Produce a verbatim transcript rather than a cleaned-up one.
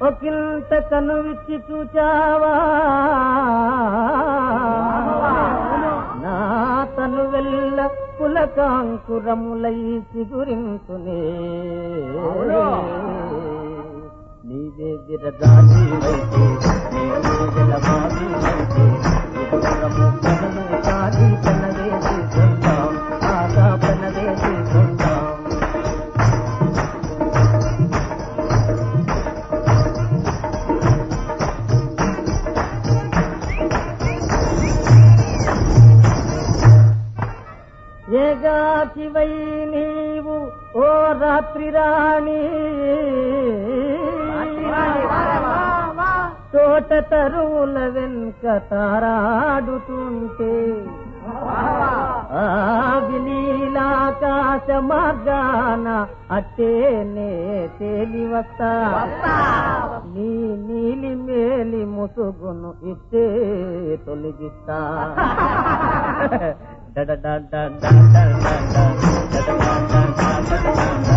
ఒకంత కనువిచ్చి చూచావా నా తను వెళ్ళ పులకాంకురములై సిగురించునే నీవే విరదాసి వైతే నేను జలమాది వైతే ఇరువరము పదము కాది పెనవేసి కొందాం ఆగా పెనవేసి కొందాం ఏగాచివై నీవు ఓ రాత్రి రాణి తోట తరువుల వెనుక తారాడుతుంటే ఆ విలీలాకాశ మార్గాన అట్టేనే తేలి వస్తా నీ నీలి మేలి ముసుగును ఇట్టే తొలగిస్తా da da da da da da da da da da da da